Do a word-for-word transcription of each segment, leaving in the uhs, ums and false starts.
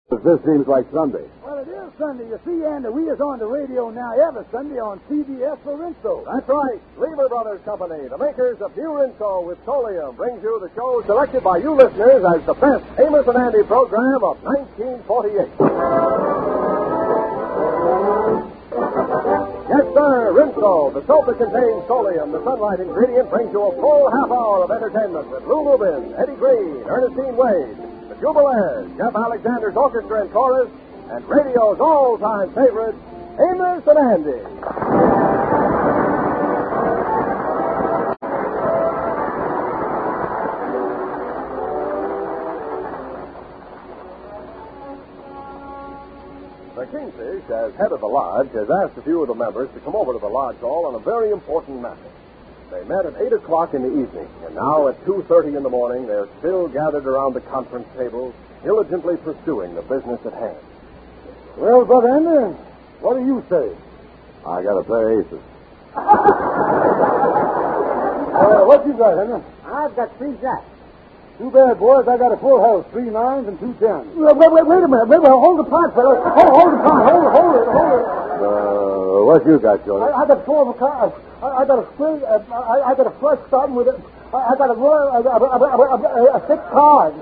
This seems like Sunday. Well, it is Sunday. You see, Andy, we is on the radio now every Sunday on C B S for Rinso. That's right. Lever Brothers Company, the makers of New Rinso with Solium, brings you the show selected by you listeners as the best Amos and Andy program of nineteen forty-eight. Yes, sir, Rinso, the soap that contains Solium, the sunlight ingredient, brings you a full half hour of entertainment with Lou Lubin, Eddie Green, Ernestine Wade, the Jubilaires, Jeff Alexander's orchestra and chorus, and radio's all-time favorite, Amos and Andy. The Kingfish, as head of the lodge, has asked a few of the members to come over to the lodge hall on a very important matter. They met at eight o'clock in the evening, and now at two thirty in the morning, they're still gathered around the conference table, diligently pursuing the business at hand. Well, Brother Andy, what do you say? I got to play aces. uh, what you got, Henry? I've got three jacks. Too bad, boys. I got a full house, three nines and two tens. Wait, wait, wait, wait a minute. Wait, wait, hold the pot, fellas. Hold, hold the pot. Hold it, hold it, hold it. Uh, what you got, Johnny? I, I got four of a car. I, I got a spring. Uh, I, I got a flush starting with a. I, I got a royal. A, a, a, a, a, a six card.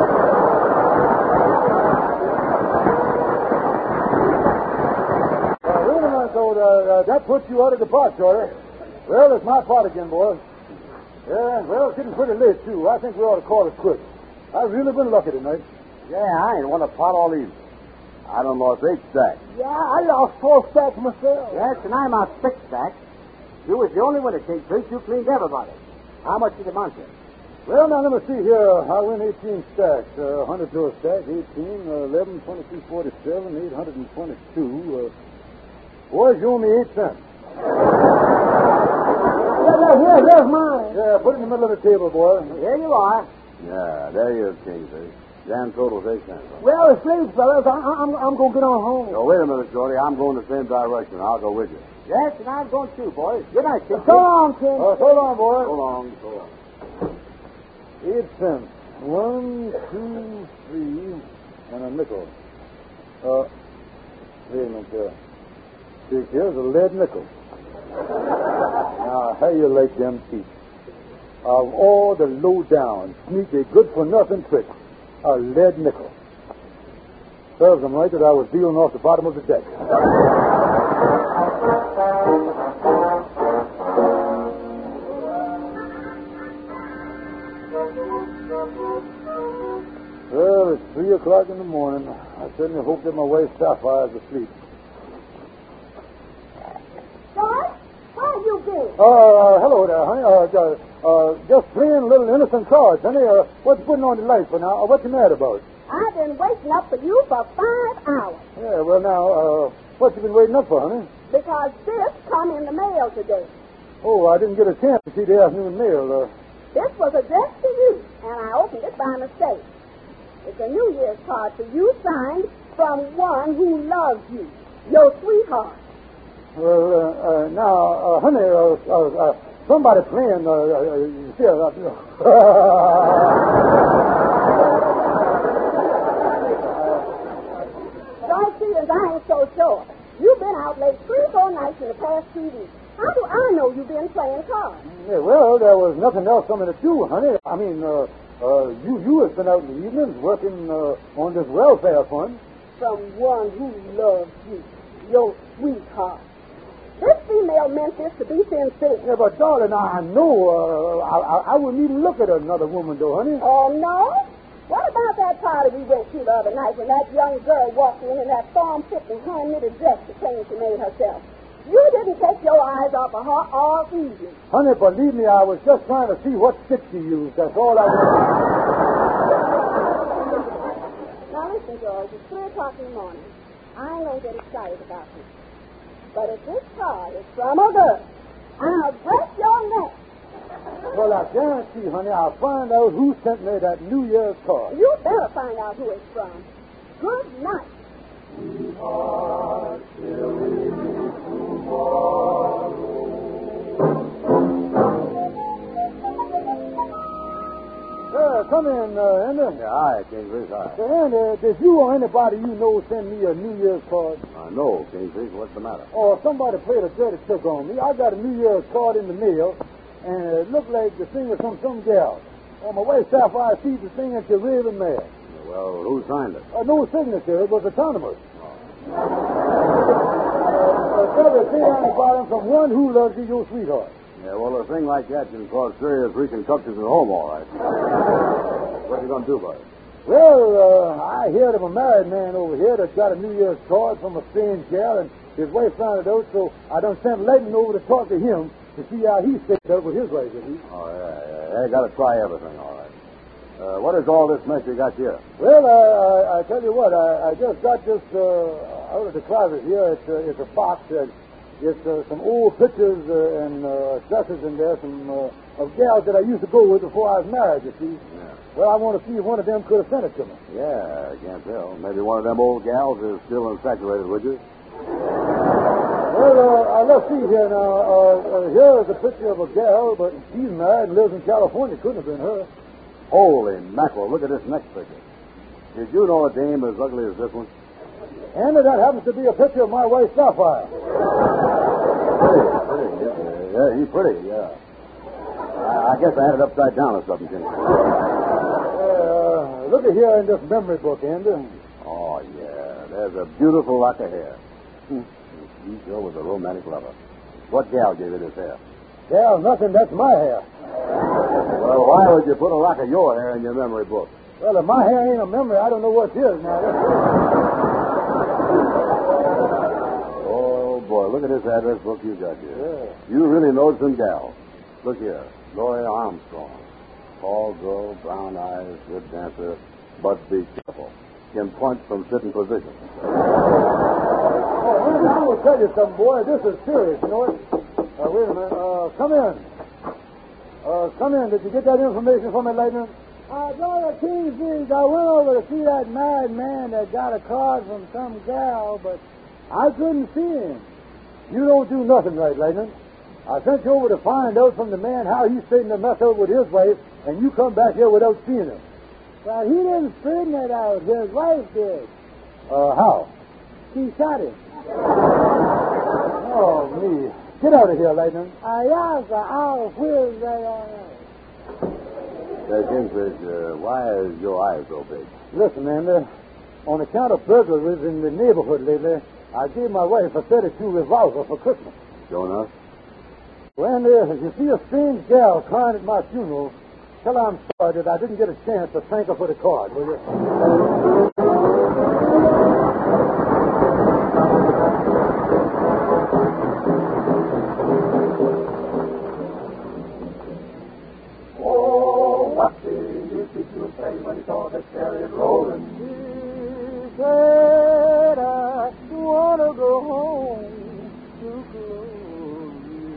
Uh, wait a minute, though. Uh, uh, that puts you out of the pot, Shorty. Well, it's my pot again, boys. Yeah, well, it's getting pretty late, too. I think we ought to call it quits. I've really been lucky tonight. Yeah, I ain't won a pot all evening. I done lost eight stacks. Yeah, I lost four stacks myself. Yes, and I'm out six stacks. You was the only winner, Kingfish. You cleaned everybody. How much did it amount to? Well, now, let me see here. I win eighteen stacks. Uh, one hundred to a stack, eighteen, uh, eleven, twenty-two, forty-seven, eight hundred twenty-two. Uh, boys, you owe me eight cents. Yeah, yeah, yeah, there's mine. Yeah, put it in the middle of the table, boy. Here you are. Yeah, there you are, Kingfish. Grand total's eight cents. Well, it's late, fellas. I, I'm, I'm going to get on home. No, wait a minute, Shorty. I'm going the same direction. I'll go with you. Yes, and I'm going too, boys. Good night, Kingfish. So long, King. Uh, so long, boy. So long, so long. Eight cents. One, two, three, and a nickel. Uh, wait a minute there. See, here's a lead nickel. Now, how you like them teeth? Of all the low-down, sneaky, good-for-nothing tricks, a lead nickel. Serves them right that I was dealing off the bottom of the deck. Well, it's three o'clock in the morning. I certainly hope that my wife Sapphire's asleep. George, where have you been? Uh, hello there, honey. Uh, uh, uh, just playing little innocent cards, honey. Uh, what's putting on the lights for now? Uh, what you mad about? I've been waiting up for you for five hours Yeah, well, now, uh, what you been waiting up for, honey? because this come in the mail today. Oh, I didn't get a chance to see the afternoon mail. Uh, This was addressed to you, and I opened it by mistake. It's a New Year's card for you signed from one who loves you, your sweetheart. well, uh, uh, now, uh, honey, uh, uh, uh, somebody playing, uh, uh, you see, uh, George Stevens, I ain't so sure. You've been out late three or four nights in the past two weeks. How do I know you've been playing cards? yeah, well, there was nothing else coming to do, honey. I mean, uh, uh, you, you has been out in the evenings working, uh, on this welfare fund. From one who loves you, your sweetheart. This female meant this to be sincere. Yeah, but darling, I know, uh, I, I, I wouldn't even look at another woman, though, honey. Oh, no? What about that party we went to the other night when that young girl walked in in that form-fitting hand-knitted dress that claimed she made herself? You didn't take your eyes off of her all evening. Honey, believe me, I was just trying to see what stick she used. That's all I was. Now, listen, George, it's three o'clock in the morning. I ain't going to get excited about this. But if this card is from a girl, I'll break your neck. Well, I guarantee, honey, I'll find out who sent me that New Year's card. You better find out who it's from. Good night. Uh, come in, uh, Andy. Andy. Yeah, hi, Kingfish, hi. Say, Andy, did you or anybody you know send me a New Year's card? Uh, no, Kingfish, what's the matter? Oh, somebody played a dirty trick on me. I got a New Year's card in the mail, and it looked like the thing was from some gal. On my way south, I see the thing and you're really mad. Well, who signed it? Uh, no signature. It was autonomous. Oh. Uh, said a thing on the bottom from one who loves you, your sweetheart. Yeah, well, a thing like that can cause serious reconstructions at home, all right. What are you going to do about it? Well, uh, I heard of a married man over here that got a New Year's card from a strange gal, and his wife found it out, so I done sent Leighton over to talk to him to see how he stayed up with his wife, you see. Oh, yeah, yeah. You got to try everything, all right. Uh, what is all this mess you got here? Well, uh, I, I tell you what, I, I just got this uh, out of the closet here. It's, uh, it's a box. Uh, it's uh, some old pictures uh, and uh, dresses in there, some uh, of gals that I used to go with before I was married, you see. Yeah. Well, I want to see if one of them could have sent it to me. Yeah, I can't tell. Maybe one of them old gals is still infatuated with you. Well, uh, uh, let's see here now. Uh, uh, here is a picture of a gal, but she's married and lives in California. Couldn't have been her. Holy mackerel, look at this next picture. Did you know a dame as ugly as this one? And that happens to be a picture of my wife, Sapphire. Pretty, pretty. Yeah, yeah he's pretty, yeah. I, I guess I had it upside down or something, Jim. Uh, look at here in this memory book, Andy. Oh, yeah. There's a beautiful lock of hair. You sure was a romantic lover. What gal gave you this hair? Gal, nothing. That's my hair. Well, why would you put a lock of your hair in your memory book? Well, if my hair ain't a memory, I don't know what is now. Oh, boy, look at this address book you got here. Yeah. You really know some gals. Look here. Gloria Armstrong. Tall girl, brown eyes, good dancer, but be careful. Can punch from sitting position. Oh, I will tell you something, boy. This is serious, you know it? Uh, wait a minute. Uh, come in. Uh, come in. Did you get that information from me, Leighton? Uh, Brother Kingfish, I went over to see that married man that got a card from some gal, but I couldn't see him. You don't do nothing right, Leighton. I sent you over to find out from the man how he straightened the mess out with his wife, and you come back here without seeing him. Well, he didn't straighten it out. His wife did. Uh, how? She shot him. Oh, me. Get out of here, Leighton. Uh, yeah, sir. I'll whiz right on out. Say, Kingfish, uh, why is your eye so big? Listen, man, uh, on account of burglaries in the neighborhood lately, I gave my wife a thirty-two revolver for Christmas. Sure enough? When uh, you see a strange gal crying at my funeral, tell her I'm sorry that I didn't get a chance to thank her for the card, will you? Oh, what did you think you say when you saw the chariot rolling? She said, I want to go home to glory.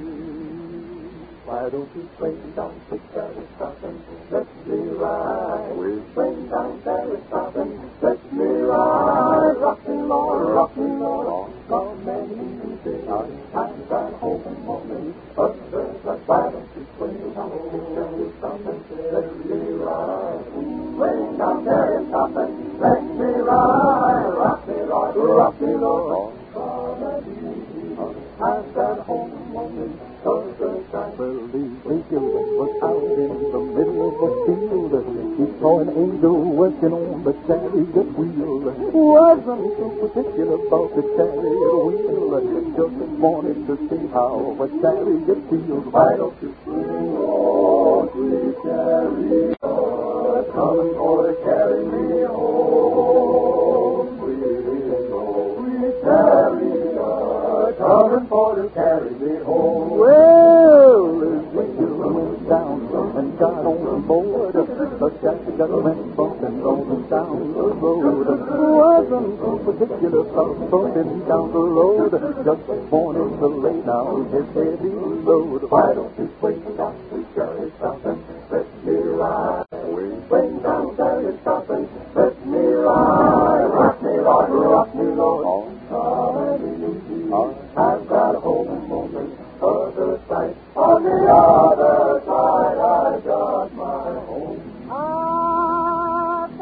Why don't you swing down, quick, Sarah, stop and let me ride? We swing down, Sarah, stop and let me ride. Rock me, Lord, rock me, Lord. Come and leave me. I'm gone home and morning. But there's like, why don't you swing down, quick, Sarah, stop and let me ride? Swing down, Sarah, stop and let me ride. Rock me, Lord, rock me, Lord. Come and leave me. I'm gone home and morning. But there's like, The children was out in the middle of the field. He saw an angel working on the chariot wheel. Wasn't too particular about the chariot wheel. Just wanted to see how a chariot feels. Why don't you swing, oh, sweet chariot, coming for to carry me home. Sweet, oh, sweet chariot, coming for to carry me home. Well, the angel went down and got on board. The chariot went bumping, rolling down the road. Wasn't too particular about bumping down the road. Just wanted to lay down his heavy load. Why don't you swing down, sweet chariot, stop and let me ride? Swing down, chariot, stop and let me ride. Rock me, Lord, rock me, Lord. Come and leave me. I've got a home and moment. Other side, on the other side, I got my home. I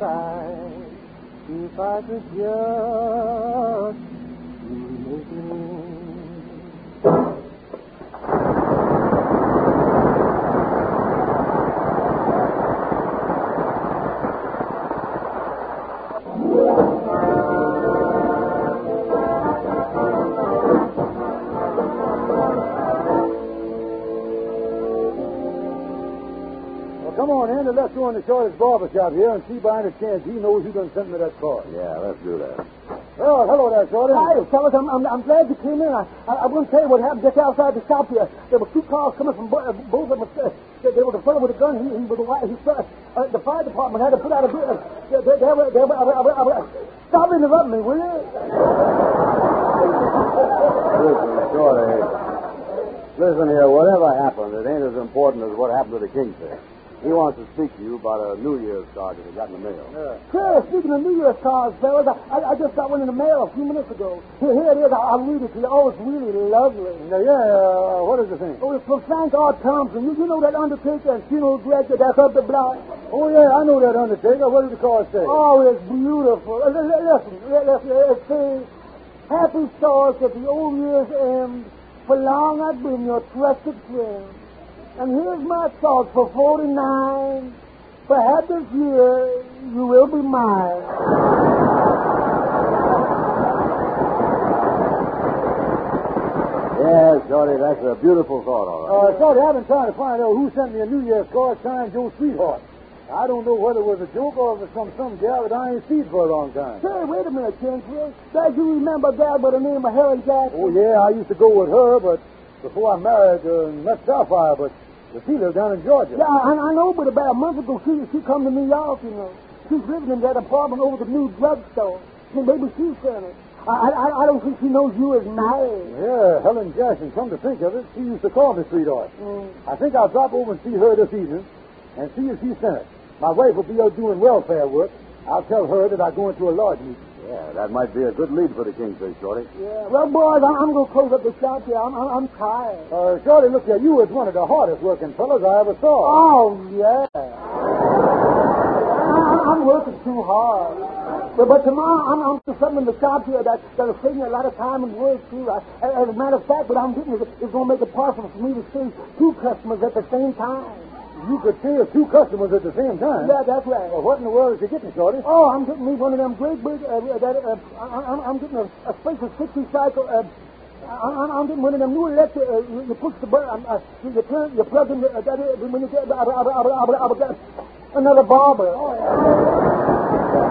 side. If I could just make it in. Come on in and let's go in the shortest barber shop here and see by any chance he knows who done sent me that card. Yeah, let's do that. Well, hello there, Shorty. Hi, fellas. I'm, I'm, I'm glad you came in. I, I, I wouldn't tell you what happened just outside the shop here. There were two cars coming from bo- uh, both of them. Uh, they, they were the fellow with the gun. He, he was the white. He, uh, uh, the fire department had to put out a. Uh, they, they, they were. They were. Uh, uh, uh, uh, stop interrupting me, will you? Listen, Shorty. Listen here, whatever happened, it ain't as important as what happened to the Kingfish. He wants to speak to you about a New Year's card that he got in the mail. Yeah. Sure, speaking of New Year's cards, fellas, I, I just got one in the mail a few minutes ago. Here, here it is. I'll, I'll read it to you. Oh, it's really lovely. Now, yeah, uh, what is the thing? Oh, it's from Frank R. Thompson. You, you know that undertaker and funeral director that's up the block? Oh, yeah, I know that undertaker. What does the card say? Oh, it's beautiful. Uh, li- li- listen, li- listen, it says, happy stars at the old year's end. For long I've been your trusted friend. And here's my thoughts for forty-nine. Perhaps this year you will be mine. Yes, Shorty, that's a beautiful thought, all right. Uh, Shorty, I've been trying to find out who sent me a New Year's card signed Joe Sweetheart. I don't know whether it was a joke or if it was from some gal that I ain't seen for a long time. Say, wait a minute, Kingsbury. Does you remember a gal by the name of Helen Jackson? Oh, yeah, I used to go with her, but before I married uh, met Sapphire, but she lived down in Georgia. Yeah, I, I know, but about a month ago, she she come to New York, you know. She's living in that apartment over the new drugstore. And maybe she's in it. I, I I don't think she knows you as married. Yeah, Helen Jackson, come to think of it, she used to call me sweetheart. Mm. I think I'll drop over and see her this evening and see if she sent it. My wife will be out doing welfare work. I'll tell her that I go into a lodge meeting. Yeah, that might be a good lead for the Kingfish, Shorty. Yeah. Well, boys, I, I'm going to close up the shop here. I'm, I'm, I'm tired. Uh, Shorty, look here, you was one of the hardest working fellows I ever saw. Oh, yeah. I, I'm working too hard. But, but tomorrow, I'm, I'm doing something in the shop here that, that'll save me a lot of time and work, too. I, as a matter of fact, what I'm getting is, is going to make it possible for me to see two customers at the same time. You could see two customers at the same time? Yeah, that's right. Well, what in the world is you getting, Shorty? Oh, I'm getting me one of them great big, uh, that, uh, I, I'm, I'm getting a, a special sixty cycle, uh, I, I'm getting one of them new electric, uh, you, you push the button, uh, you, you turn, you plug in, the, uh, that, uh, when you get, uh, uh, uh, uh, uh, uh, uh, another barber. Oh, yeah.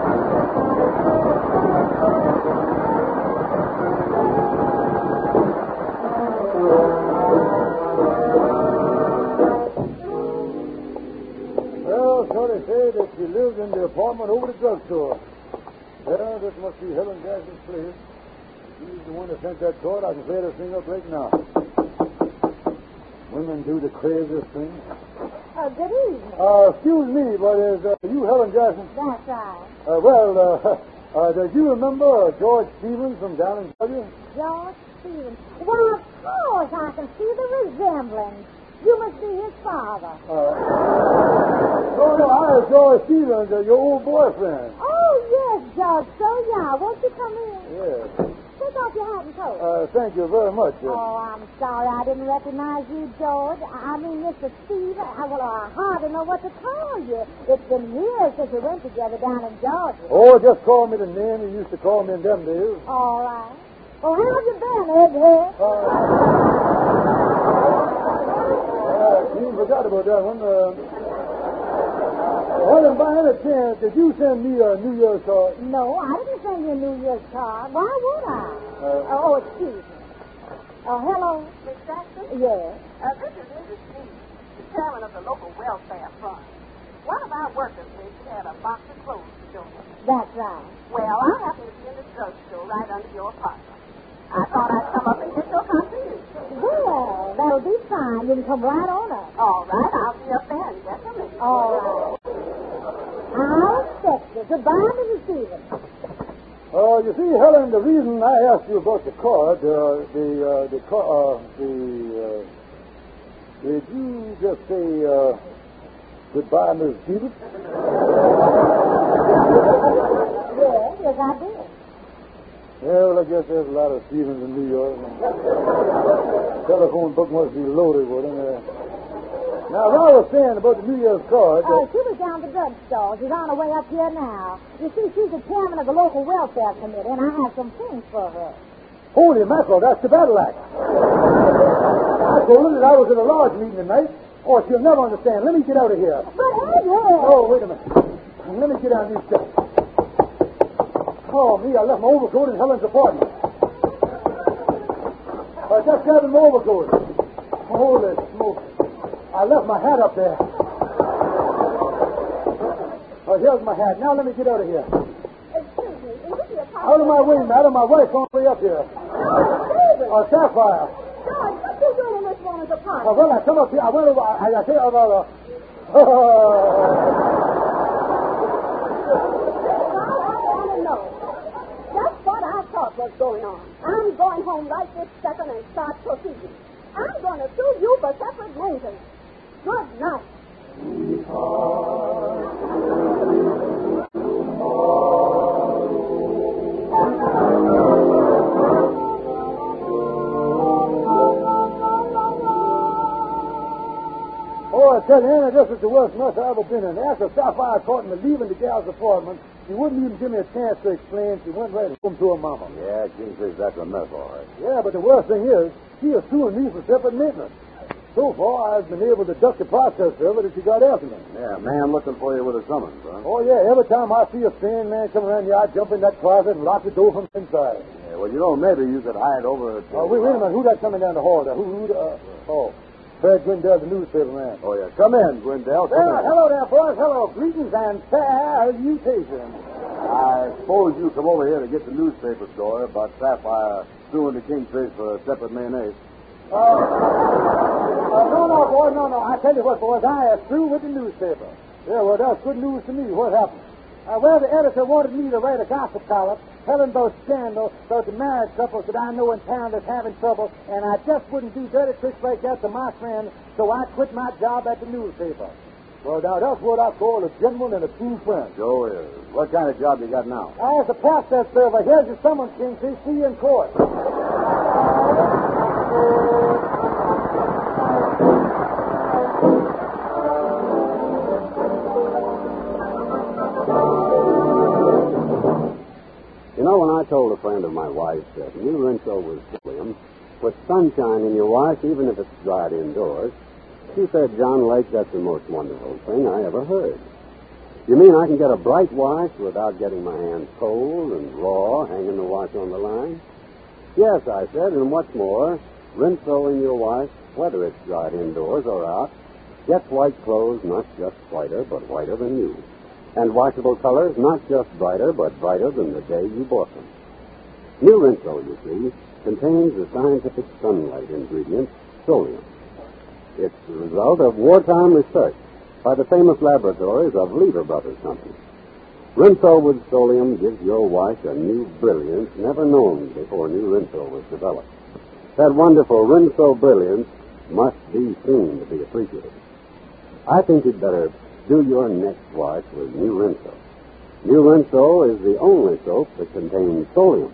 Shorty said that she lived in the apartment over the drugstore. Yeah, this must be Helen Jackson's place. She's the one that sent that card. I can play this thing up right now. Women do the craziest things. Uh, good evening. Uh, excuse me, but is uh, you Helen Jackson? That's right. Uh, well, uh, uh, does you remember uh, George Stevens from down in Georgia? George Stevens. Well, of course, I can see the resemblance. You must be his father. Uh, oh, no, I was George Stevens, uh, your old boyfriend. Oh, yes, George. So, yeah. Won't you come in? Yes. Take off your hat and coat. Uh, thank you very much. Uh, Oh, I'm sorry I didn't recognize you, George. I I mean, Mister Steve. I, well, I hardly know what to call you. It's been years since we went together down in Georgia. oh, just call me the name you used to call me in them days. All right. Well, how have you been, Egghead? Uh, uh, you forgot about that one. Uh, Helen, by any chance, did you send me a New Year's card? No, I didn't send you a New Year's card. Why would I? Uh, oh, excuse me. Uh, hello. Miss Jackson? Yes. Uh, this is Missus Steve, the chairman of the local welfare fund. One of our workers said she had a box of clothes to show me. That's right. Well, I happen to be in the drugstore right under your apartment. I thought I'd come up and get your contribution. Well, that'll be fine. You can come right on up. All right, I'll be up there in just a minute. All right. I'll expect you. Goodbye, Missus Stevens. uh, you see, Helen, the reason I asked you about the card, uh, the, uh, the, car, uh, the, uh, did you just say, uh, goodbye, Miss Stevens? Yes, there's a lot of Stevens in New York. Telephone book must be loaded with them. Uh, now, as I was saying about the New Year's card... Oh, she was down at the drugstore. She's on her way up here now. You see, she's the chairman of the local welfare committee, and I have some things for her. Holy mackerel, that's the battle act. I told her that I was at a large meeting tonight. Oh, she'll never understand. Let me get out of here. But, Eddie... Oh, wait a minute. Let me get down these steps. Oh, me, I left my overcoat in Helen's apartment. I just grabbed my overcoat. Holy smoke. I left my hat up there. Oh, here's my hat. Now let me get out of here. Excuse me, is this your Out of my way, madam. My wife's on the way up here. David! Uh, Sapphire. George, what you doing in this woman's apartment? Oh, well, I come up here. I went over. I, I say, uh, uh, I want to know just what I thought was going on. I'm going home right this second and start proceedings. I'm going to sue you for separate maintenance. Good night. Oh, I tell you, Anna, this is the worst mess I've ever been in. After Sapphire caught me leaving the gal's apartment, she wouldn't even give me a chance to explain. She went right home to her mama. Yeah, Kingfish, that's a mess, all right. Yeah, but the worst thing is, she is suing me for separate maintenance. So far, I've been able to duck the process server that she got after me. Yeah, man looking for you with a summons, huh? Oh, yeah, every time I see a strange man come around here, I jump in that closet and lock the door from inside. Yeah, well, you know, maybe you could hide over at... Oh, wait, wait a minute. Who's that coming down the hall there? Who, who, uh, oh, Fred Gwendell, the newspaper man. Oh, yeah. Come in, Gwendell. Come Well, in. hello there, boys. Hello. Greetings and salutations. I suppose you come over here to get the newspaper story about Sapphire suing the Kingfish for separate mayonnaise. Uh, uh, no, no, boys, no, no. I tell you what, boys, I am through with the newspaper. Yeah, well, that's good news to me. What happened? Uh, well, the editor wanted me to write a gossip column telling about scandals about the married couples that I know in town that's having trouble, and I just wouldn't do dirty tricks like that to my friend, so I quit my job at the newspaper. Well, now, that's what I call a gentleman and a true friend. Joe is. What kind of job you got now? As a process server, here's your summons, Kingfish. See you in court. You know, when I told a friend of my wife's that New Rinso was William, put sunshine in your wash even if it's dried indoors, she said, John Lake, that's the most wonderful thing I ever heard. You mean I can get a bright wash without getting my hands cold and raw, hanging the wash on the line? Yes, I said, and what's more, Rinso in your wash, whether it's dried indoors or out, gets white clothes not just whiter, but whiter than new. And washable colors not just brighter, but brighter than the day you bought them. New Rinso, you see, contains the scientific sunlight ingredient, Solium. It's the result of wartime research by the famous laboratories of Lever Brothers Company. Rinso with Solium gives your wash a new brilliance never known before New Rinso was developed. That wonderful Rinso brilliance must be seen to be appreciated. I think you'd better do your next wash with New Rinso. New Rinso is the only soap that contains Solium.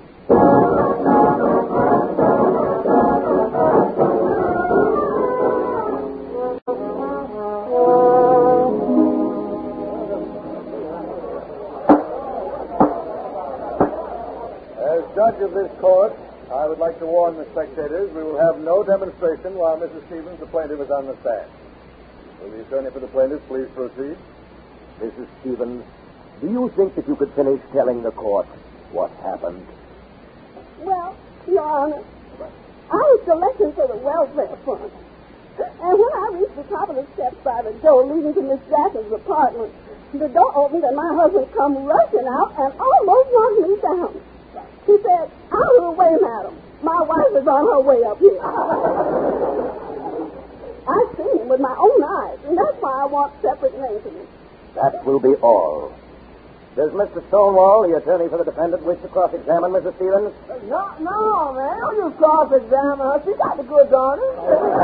As judge of this court, I would like to warn the spectators we will have no demonstration while Missus Stevens, the plaintiff, is on the stand. Will the attorney for the plaintiff please proceed? Missus Stevens, do you think that you could finish telling the court what happened? Well, Your Honor, I was selected for the welfare fund. And when I reached the top of the steps by the door leading to Miss Jackson's apartment, the door opened and my husband come rushing out and almost knocked me down. He said, out of the way, madam. My wife is on her way up here. I've seen him with my own eyes, and that's why I want separate maintenance. That will be all. Does Mister Stonewall, the attorney for the defendant, wish to cross-examine Missus Stevens? No, no, man. Don't you cross-examine her. She got the goods on her.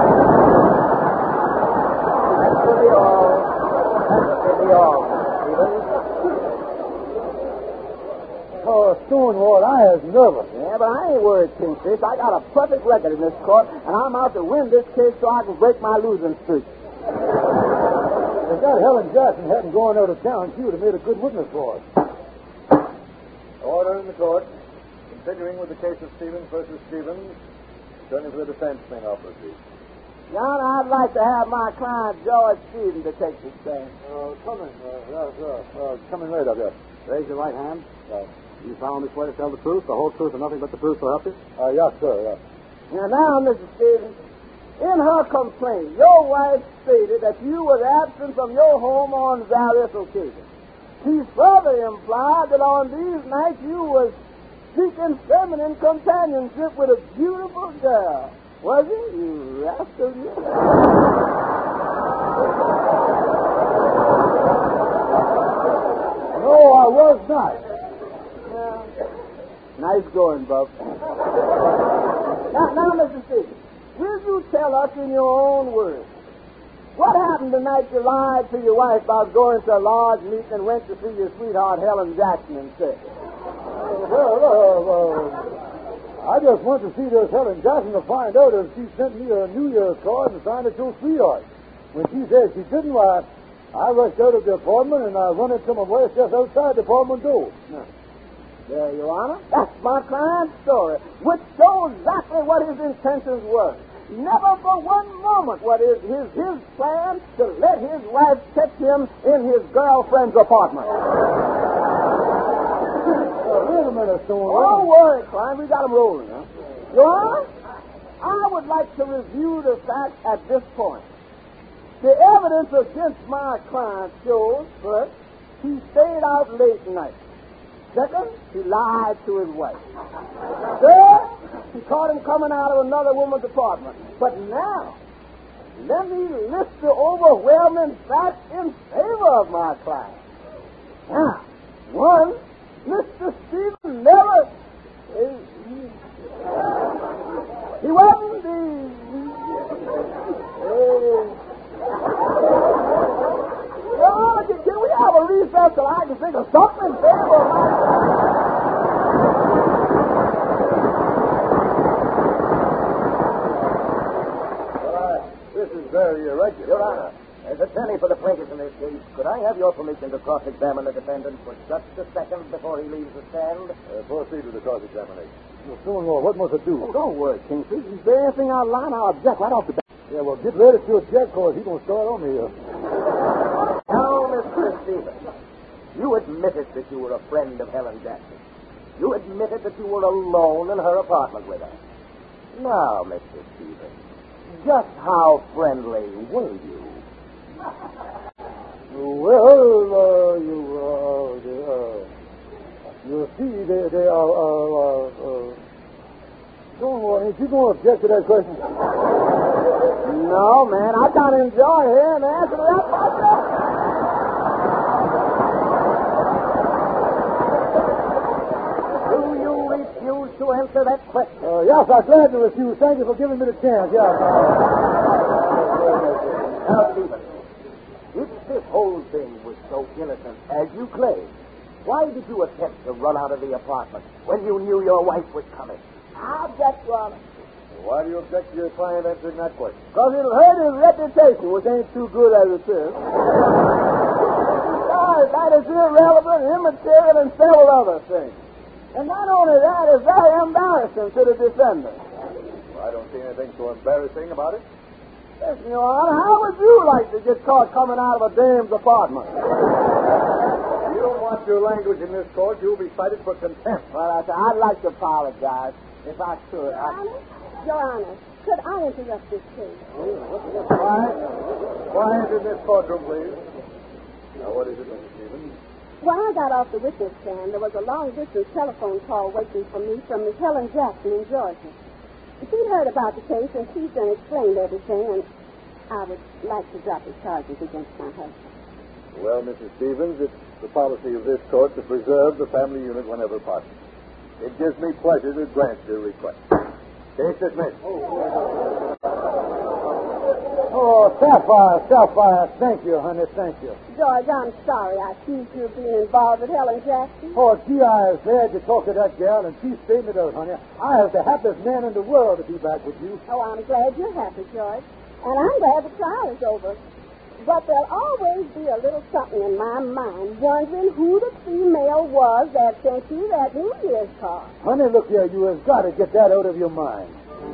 That will be all. That will be all, Missus Stevens. Oh, Stonewall, I is nervous. Yeah, but I ain't worried, Kingfish. I got a perfect record in this court, and I'm out to win this case so I can break my losing streak. If that Helen Jackson hadn't gone out of town, she would have made a good witness for us. Order in the court. Continuing with the case of Stevens versus Stevens. Attorney for the defense may now proceed. John, I'd like to have my client, George Stevens, to take the stand. Uh, coming. Uh, yes, uh, uh, coming right up, yes. Raise your right hand. Uh, you solemnly swear to tell the truth, the whole truth, and nothing but the truth to help you? Uh, yes, sir, yes. Now, now, Missus Stevens, in her complaint, your wife stated that you was absent from your home on various occasions. She further implied that on these nights you was seeking feminine companionship with a beautiful girl. Was it, you rascal? You? No, I was not. Yeah. Nice going, Bub. now, now, Mister Stevens, will you tell us in your own words what happened the night you lied to your wife about going to a large meeting and went to see your sweetheart Helen Jackson instead? Well, uh, uh, I just went to see this Helen Jackson to find out if she sent me a New Year's card and signed it to a sweetheart. When she said she didn't, why, I rushed out of the apartment and I run into my wife just outside the apartment door. Now, there, Your Honor. That's my client's story, which shows exactly what his intentions were. Never for one moment was his, his, his plan to let his wife catch him in his girlfriend's apartment. Wait a minute, Stonewall. Don't worry, Klein. We got him rolling, huh? Your Honor, I would like to review the facts at this point. The evidence against my client shows, first, he stayed out late at night. Second, he lied to his wife. Third, he caught him coming out of another woman's apartment. But now, let me list the overwhelming facts in favor of my client. Now, one, Mister Stevens never... He, he, he wasn't the... Uh, well, can, can we have a recess so I can think of something in favor of my client? This is very irregular. Your Honor, as attorney for the plaintiff in this case, could I have your permission to cross-examine the defendant for just a second before he leaves the stand? Uh, proceed with the cross-examination. Well, Stonewall, what must I do? Oh, don't worry, Kingfish. If there's anything out of line, I'll object right off the bat. Yeah, well, get ready to object, because he's going to start on me here. Now, Mister Stevens, you admitted that you were a friend of Helen Jackson. You admitted that you were alone in her apartment with her. Now, Mister Stevens, just how friendly were you? Well, uh, you, uh, they, uh, you see, they, they are, uh, uh, uh, Stonewall, ain't you going to object to that question? No, man, I kind of enjoy hearing the answer to that myself. Do you refuse to answer that question? Uh, yes, I'm glad to refuse. Thank you for giving me the chance, yes. Now, Stevens, if this whole thing was so innocent as you claim, why did you attempt to run out of the apartment when you knew your wife was coming? I object, Your Honor. Why do you object to your client answering that question? Because it'll hurt his reputation, which ain't too good as it is. Besides, that is irrelevant, immaterial, and several other things. And not only that, it's very embarrassing to the defendant. I don't see anything so embarrassing about it. Listen, Your Honor, how would you like to get caught coming out of a dame's apartment? If you don't watch your language in this court, you'll be cited for contempt. Well, I, I'd like to apologize, if I could. Your I... Honor, Your Honor, could I interrupt this case? Quiet. Quiet in this courtroom, please. Now, what is it, Mister Stevens? When I got off the witness stand, there was a long-distance telephone call waiting for me from Miss Helen Jackson in Georgia. She'd heard about the case, and she's done explained everything, and I would like to drop the charges against my husband. Well, Missus Stevens, it's the policy of this court to preserve the family unit whenever possible. It gives me pleasure to grant your request. Case dismissed. Oh, Oh, Sapphire, Sapphire, thank you, honey, thank you. George, I'm sorry I accused you of being involved with Helen Jackson. Oh, gee, I was glad to talk to that gal, and she straightened it out, honey. I was the happiest man in the world to be back with you. Oh, I'm glad you're happy, George. And I'm glad the trial is over. But there'll always be a little something in my mind wondering who the female was that sent you that New Year's card. Honey, look here, you have got to get that out of your mind.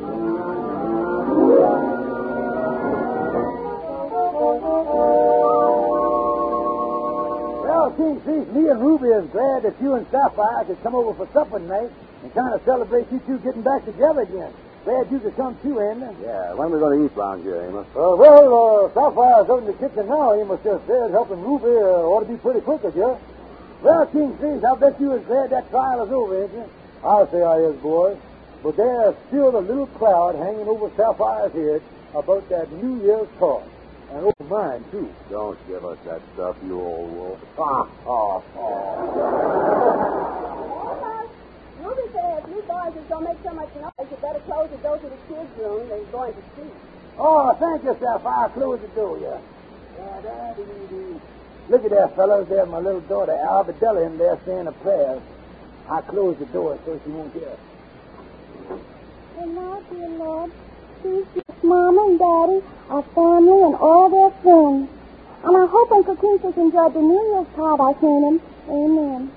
Well, King Thief, me and Ruby is glad that you and Sapphire could come over for supper tonight and kind of celebrate you two getting back together again. Glad you could come too, ain't you? Yeah, when are we going to eat round here, Amos? Uh, well, uh, Sapphire's out in the kitchen now. Amos just said helping Ruby uh, ought to be pretty quick, I guess. Well, King Thief, I'll bet you is glad that trial is over, ain't you? I'll say I is, boy. But there's still a little cloud hanging over Sapphire's head about that New Year's card. And over mine, too. Don't give us that stuff, you old wolf. Ah, ah, ah. Ruby said if you boys is going to make so much noise, you better close the door to the kids' room. They're going to sleep. Oh, thank you, Sapphire. Close the door, yeah. Look at that, fellas. There's my little daughter, Albadella, in there saying a prayer. I close the door so she won't hear. And now, dear Lord, please bless Mama and Daddy, our family, and all their friends. And I hope Uncle Quintus enjoyed the New Year's card I sent him. Amen.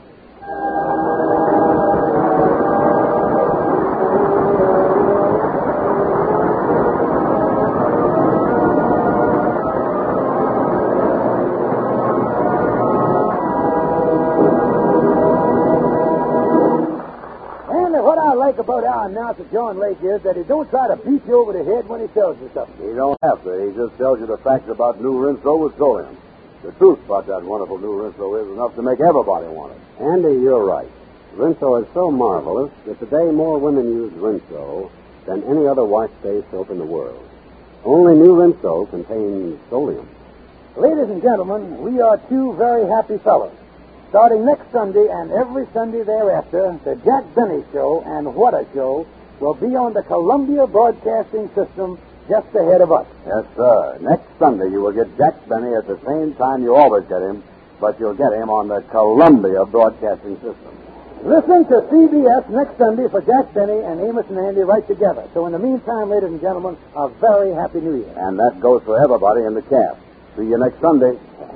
What I like about our announcer, John Lake, is that he don't try to beat you over the head when he tells you something. He don't have to. He just tells you the facts about New Rinso with Solium. The truth about that wonderful New Rinso is enough to make everybody want it. Andy, you're right. Rinso is so marvelous that today more women use Rinso than any other wash-day soap in the world. Only New Rinso contains Solium. Ladies and gentlemen, we are two very happy fellows. Starting next Sunday and every Sunday thereafter, the Jack Benny Show and What a Show will be on the Columbia Broadcasting System just ahead of us. Yes, sir. Next Sunday you will get Jack Benny at the same time you always get him, but you'll get him on the Columbia Broadcasting System. Listen to C B S next Sunday for Jack Benny and Amos and Andy right together. So in the meantime, ladies and gentlemen, a very happy New Year. And that goes for everybody in the cast. See you next Sunday.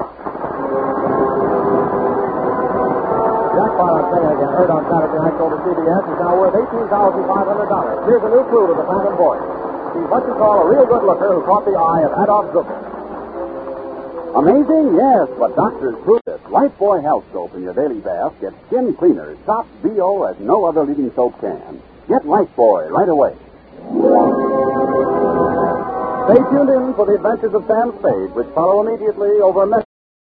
Jackpot on Say Again, heard on Saturday night over C B S, is now worth eighteen thousand five hundred dollars. Here's a new clue to the Phantom Voice. He's what you call a real good looker who caught the eye of Adolf Zucker. Amazing? Yes, but doctors prove it. Lifebuoy Health Soap in your daily bath gets skin cleaner, top B O as no other leading soap can. Get Lifebuoy right away. Stay tuned in for the adventures of Sam Spade, which follow immediately over Mess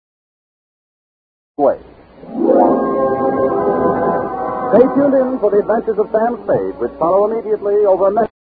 Way. Stay tuned in for the adventures of Sam Spade, which follow immediately over Mess